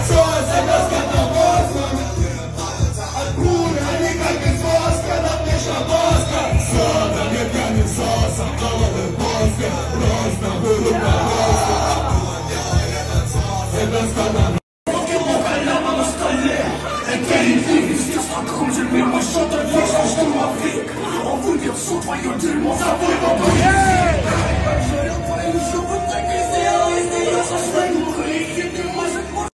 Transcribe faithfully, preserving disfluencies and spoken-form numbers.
Солнце раскатно воздух. Откуда они как из воска, на плечо воска. Садом я пьяным сосом, головы воска. Просто буду по росту. Это скандал. Это ревизия, здесь окружен мимо что-то есть, штурмовик. Он выбил всю твою дерьмо, забыл его поверить. Пожарил твою жопу, так и сделал из нее шашлык. Мухи, ты может